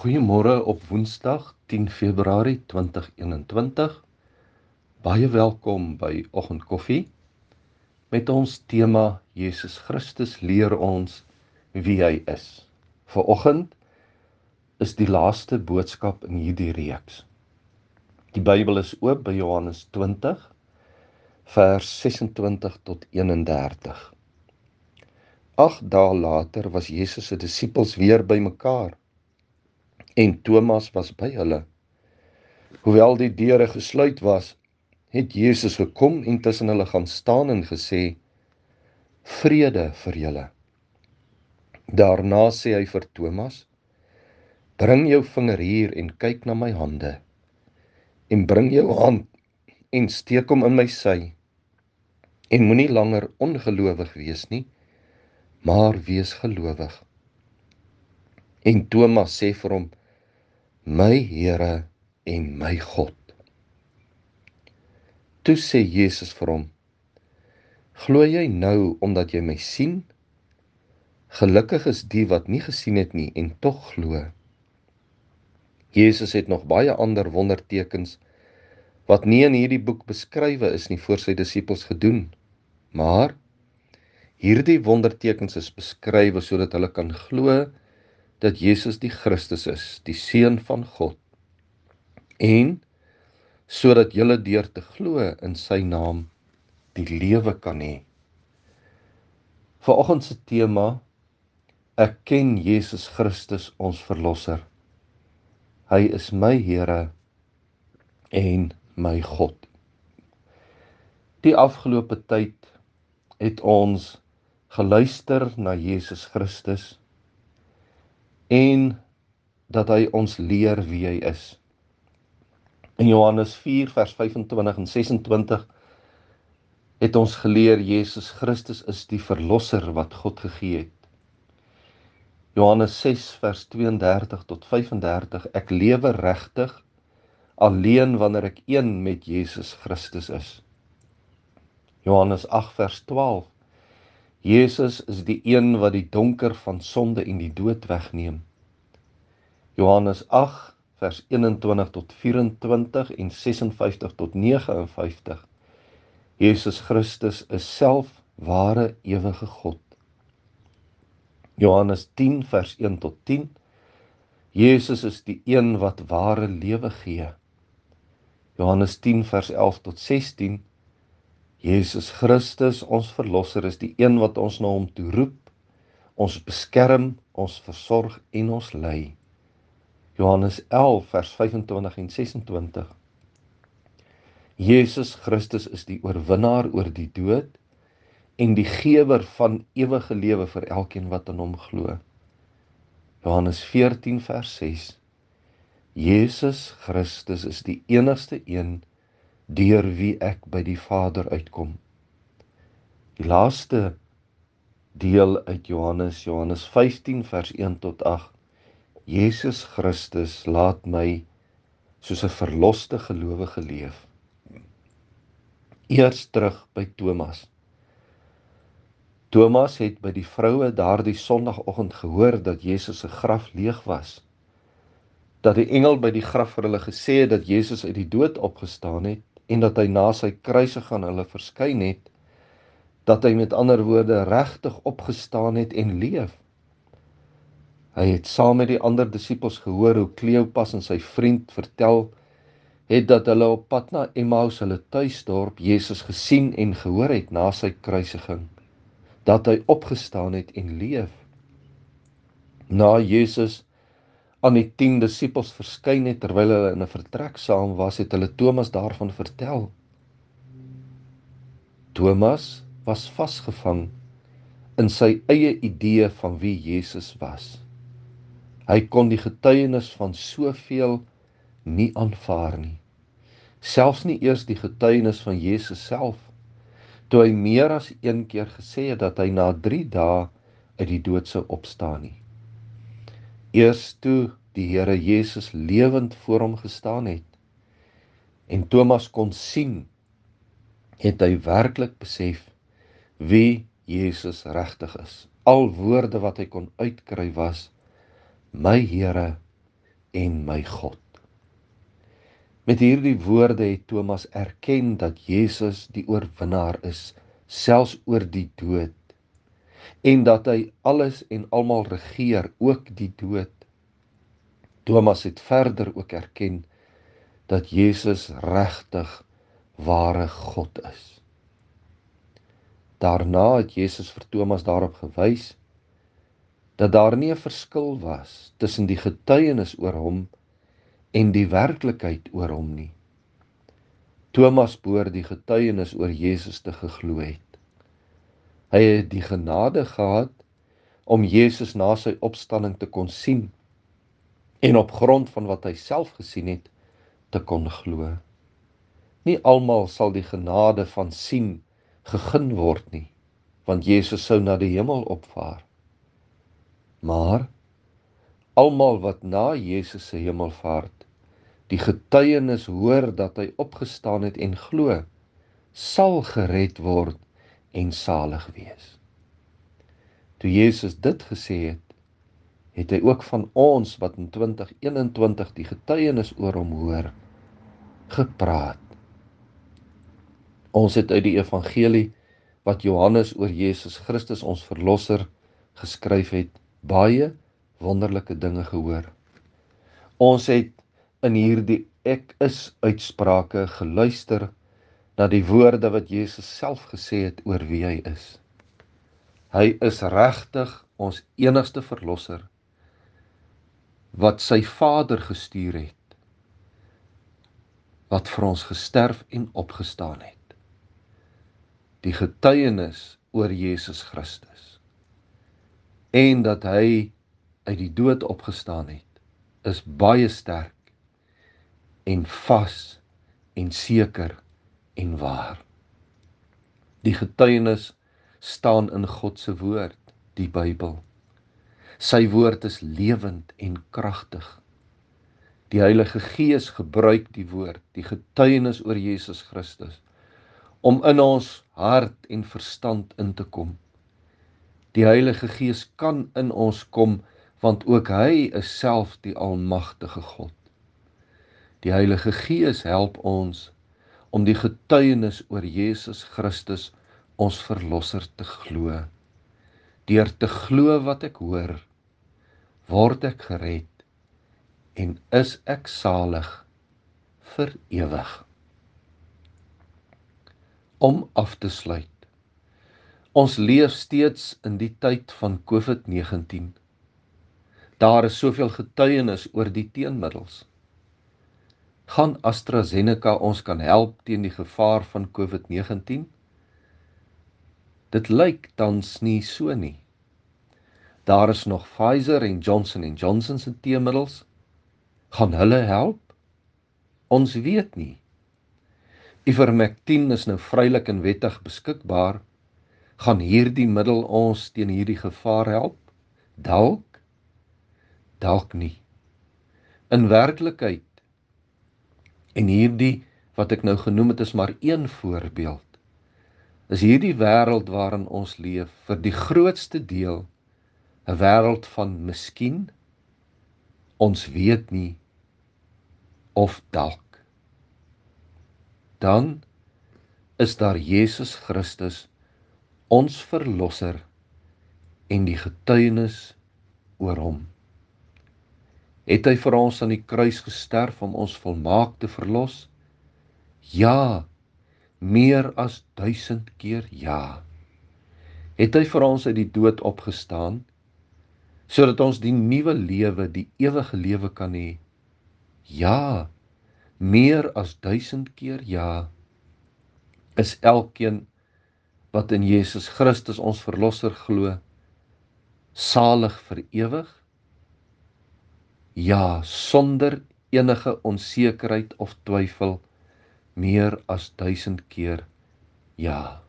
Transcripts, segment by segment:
Goeiemôre op Woensdag 10 Februarie 2021. Baie welkom by Oggendkoffie met ons tema Jesus Christus leer ons wie hy is. Vanoggend is die laaste boodskap in hierdie reeks. Die Bybel is oop by Johannes 20 vers 26 tot 31. 8 dae later was Jesus se disippels weer bymekaar en Thomas was by hulle. Hoewel die deure gesluit was, het Jesus gekom en tussen hulle gaan staan en gesê, vrede vir julle. Daarna sê hy vir Thomas, bring jou vinger hier en kyk na my hande, en bring jou hand en steek hom in my sy, en moenie langer ongelowig wees nie, maar wees gelowig. En Thomas sê vir hom, my Here en my God. Toe sê Jesus vir hom, glo jy nou omdat jy my sien? Gelukkig is die wat nie gesien het nie en tog glo. Jesus het nog baie ander wondertekens wat nie in hierdie boek beskrywe is nie voor sy disippels gedoen, maar hierdie wondertekens is beskrywe sodat hulle kan glo dat Jesus die Christus is, die Seun van God, en sodat julle deur te glo in sy naam die lewe kan hê. Vanoggend se tema, ek ken Jesus Christus ons Verlosser. Hy is my Here en my God. Die afgelope tyd het ons geluister na Jesus Christus en dat hy ons leer wie hy is. In Johannes 4 vers 25 en 26 het ons geleer Jesus Christus is die Verlosser wat God gegee het. Johannes 6 vers 32 tot 35, ek lewe regtig alleen wanneer ek een met Jesus Christus is. Johannes 8 vers 12, Jesus is die een wat die donker van sonde en die dood wegneem. Johannes 8 vers 21 tot 24 en 56 tot 59, Jesus Christus is self ware ewige God. Johannes 10 vers 1 tot 10, Jesus is die een wat ware lewe gee. Johannes 10 vers 11 tot 16, Jesus Christus, ons Verlosser, is die een wat ons na hom toe roep, ons beskerm, ons versorg en ons lei. Johannes 11 vers 25 en 26, Jesus Christus is die oorwinnaar oor die dood en die gewer van ewige lewe vir elkeen wat aan hom glo. Johannes 14 vers 6, Jesus Christus is die enigste een deur wie ek by die Vader uitkom. Die laaste deel uit Johannes 15 vers 1 tot 8, Jesus Christus laat my soos 'n verloste gelowige leef. Eers terug by Thomas. Thomas het by die vroue daardie Sondagoggend gehoor dat Jesus se graf leeg was, dat die engel by die graf vir hulle gesê het dat Jesus uit die dood opgestaan het en dat hy na sy kruising aan hulle verskyn het, dat hy met ander woorde regtig opgestaan het en leef. Hy het saam met die ander disippels gehoor hoe Kleopas en sy vriend vertel het dat hulle op pad na Emmaus, hulle tuisdorp, Jesus gesien en gehoor het na sy kruisiging, dat hy opgestaan het en leef. Na Jesus aan die 10 disippels verskyn het terwyl hulle in 'n vertrek saam was, het hulle Thomas daarvan vertel. Thomas was vasgevang in sy eie idee van wie Jesus was. Hy kon die getuienis van soveel nie aanvaar nie. Selfs nie eers die getuienis van Jesus self, toe hy meer as een keer gesê het dat hy na 3 dae uit die dood sou opstaan nie. Eers toe die Here Jesus lewend voor hom gestaan het en Thomas kon sien, het hy werklik besef wie Jesus regtig is. Al woorde wat hy kon uitkry was, my Here en my God. Met hierdie woorde het Thomas erken dat Jesus die oorwinnaar is, selfs oor die dood, en dat hy alles en almal regeer, ook die dood. Thomas het verder ook erken dat Jesus regtig ware God is. Daarna het Jesus vir Thomas daarop gewys dat daar nie 'n verskil was tussen die getuienis oor hom en die werklikheid oor hom nie. Thomas behoort die getuienis oor Jesus te geglo het. Hy het die genade gehad om Jesus na sy opstanding te kon sien en op grond van wat hy self gesien het, te kon glo. Nie almal sal die genade van sien gegeen word nie, want Jesus sou na die hemel opvaar. Maar almal wat na Jesus se hemelvaart die getuienis hoor dat hy opgestaan het en glo, sal gered word en salig wees. Toe Jesus dit gesê het, het hy ook van ons wat in 2021 die getuienis oor hom hoor, gepraat. Ons het uit die evangelie wat Johannes oor Jesus Christus ons verlosser geskryf het, baie wonderlike dinge gehoor. Ons het in hierdie ek is uitsprake geluister na die woorde wat Jesus self gesê het oor wie hy is. Hy is regtig ons enigste verlosser wat sy Vader gestuur het, wat vir ons gesterf en opgestaan het. Die getuienis oor Jesus Christus en dat hy uit die dood opgestaan het, is baie sterk en vas en seker en waar. Die getuienis staan in God se woord, die Bybel. Sy woord is lewend en kragtig. Die Heilige Gees gebruik die woord, die getuienis oor Jesus Christus, om in ons hart en verstand in te kom. Die Heilige Gees kan in ons kom, want ook hy is self die almagtige God. Die Heilige Gees help ons om die getuienis oor Jesus Christus, ons verlosser, te glo. Deur te glo wat ek hoor, word ek gered en is ek salig vir ewig. Om af te sluit. Ons leef steeds in die tyd van COVID-19. Daar is soveel getuienis oor die teenmiddels. Gaan AstraZeneca ons kan help teen die gevaar van COVID-19? Dit lyk tans nie so nie. Daar is nog Pfizer en Johnson & Johnson se teenmiddels. Gaan hulle help? Ons weet nie. Ivermectin is nou vrylik en wettig beskikbaar. Gaan hierdie middel ons teen hierdie gevaar help? Dalk nie. In werklikheid, en hierdie wat ek nou genoem het is maar een voorbeeld, is hierdie wêreld waarin ons leef vir die grootste deel 'n wêreld van miskien, ons weet nie, of dalk. Dan is daar Jesus Christus, ons verlosser, en die getuienis oor hom. Het hy vir ons aan die kruis gesterf om ons volmaak te verlos? Ja, meer as 1000 keer ja. Het hy vir ons uit die dood opgestaan, sodat ons die nuwe lewe, die ewige lewe kan hê? Ja, meer as 1000 keer ja. Is elkeen wat in Jesus Christus ons verlosser glo, salig vir ewig? Ja, sonder enige onsekerheid of twyfel, meer as 1000 keer ja.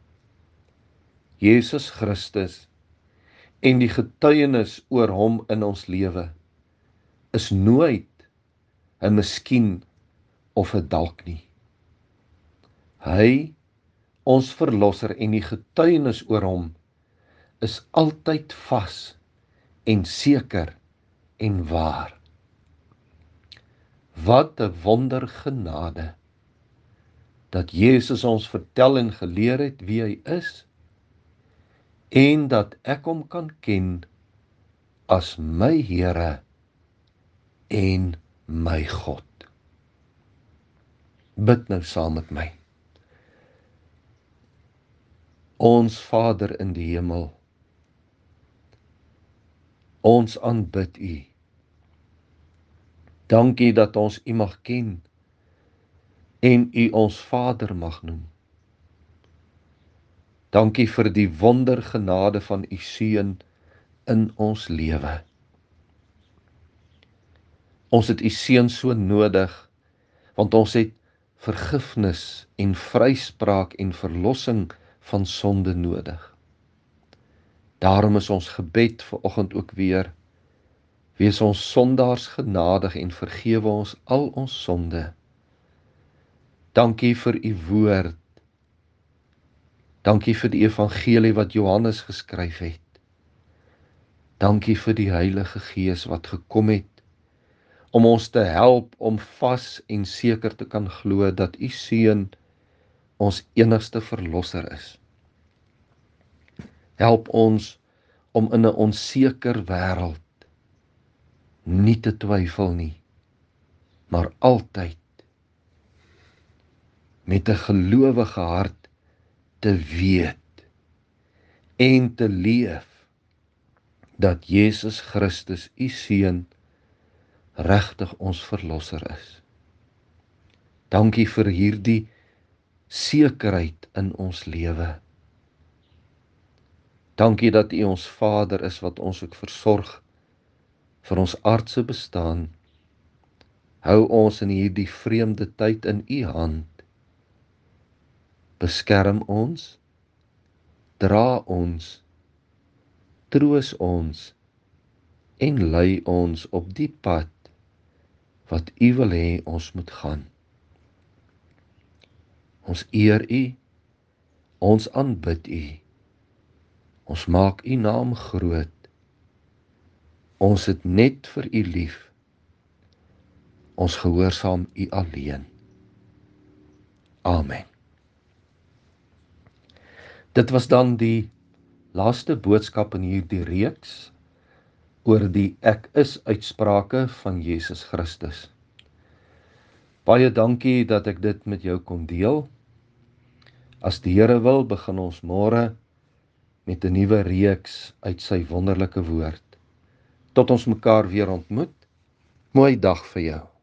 Jesus Christus en die getuienis oor hom in ons lewe is nooit 'n miskien of 'n dalk nie. Hy, ons verlosser, en die getuienis oor hom is altyd vas en seker en waar. Wat 'n wondergenade dat Jesus ons vertel en geleer het wie hy is en dat ek hom kan ken as my Here en my God. Bid nou saam met my. Ons Vader in die hemel, ons aanbid U. Dankie dat ons U mag ken en U ons Vader mag noem. Dankie vir die wondergenade van U Seun in ons lewe. Ons het U Seun so nodig, want ons het vergifnis en vryspraak en verlossing van sonde nodig. Daarom is ons gebed vanoggend ook weer: wees ons sondaars genadig en vergewe ons al ons sonde. Dankie vir U woord. Dankie vir die evangelie wat Johannes geskryf het. Dankie vir die Heilige Gees wat gekom het om ons te help om vas en seker te kan glo dat U Seun ons enigste verlosser is. Help ons om in 'n onseker wêreld nie te twyfel nie, maar altyd met 'n gelowige hart te weet en te leef dat Jesus Christus, U Seun, regtig ons verlosser is. Dankie vir hierdie sekerheid in ons lewe. Dankie dat U ons Vader is wat ons ook versorg vir ons aardse bestaan. Hou ons in hierdie vreemde tyd in U hand. Beskerm ons, dra ons, troos ons en lei ons op die pad wat U wil hê ons moet gaan. Ons eer U, ons aanbid U, ons maak U naam groot, ons het net vir U lief, ons gehoorsaam U alleen. Amen. Dit was dan die laaste boodskap in hierdie reeks oor die Ek is uitsprake van Jesus Christus. Baie dankie dat ek dit met jou kon deel. As die Here wil, begin ons môre met 'n nuwe reeks uit sy wonderlike woord. Tot ons mekaar weer ontmoet. Mooi dag vir jou.